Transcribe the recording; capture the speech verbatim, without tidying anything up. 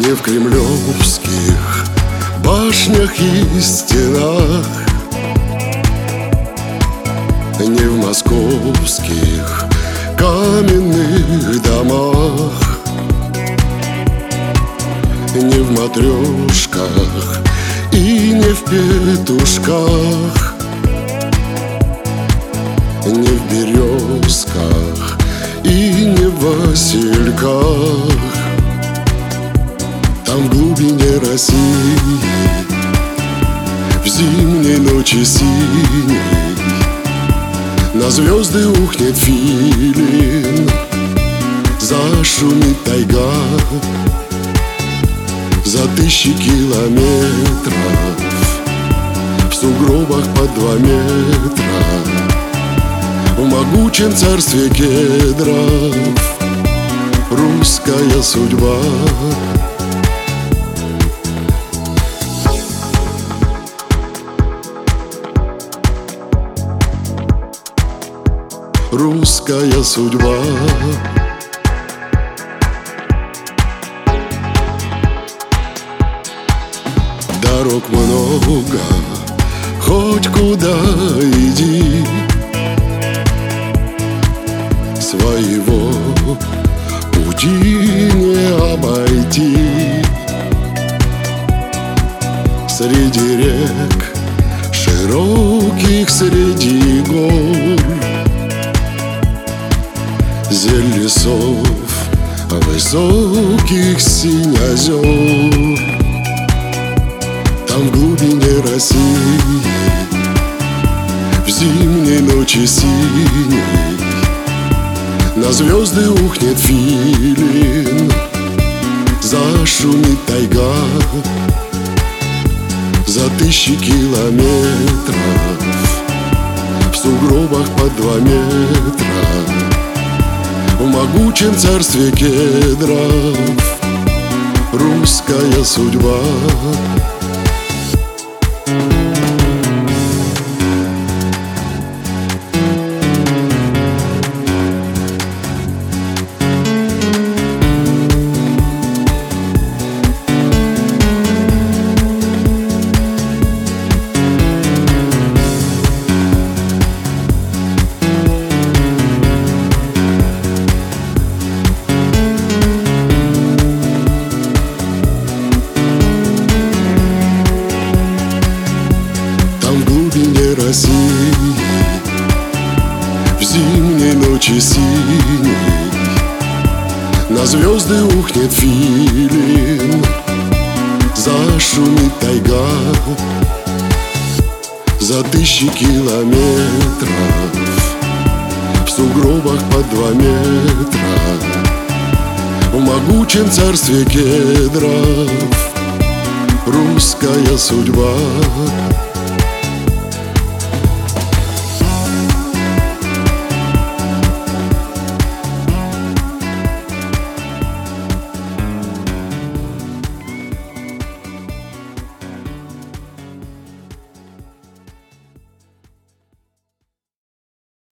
Не в кремлевских башнях и стенах, не в московских каменных домах, не в матрешках и не в петушках, не в березках и не в васильках. Там в глубине России, в зимней ночи синей, на звезды ухнет филин, зашумит тайга за тысячи километров, в сугробах под два метра, в могучем царстве кедров. Русская судьба. Русская судьба. Дорог много, хоть куда иди, своего пути не обойти. Среди рек широких, среди гор, зель лесов высоких, синь озер. Там в глубине России, в зимней ночи синей, на звезды ухнет филин, зашумит тайга за тысячи километров, в сугробах под два метра, в могучем царстве кедров. Русская судьба. России, в зимней ночи синей, на звезды ухнет филин, зашумит тайга за тысячи километров, в сугробах под два метра, в могучем царстве кедров. Русская судьба.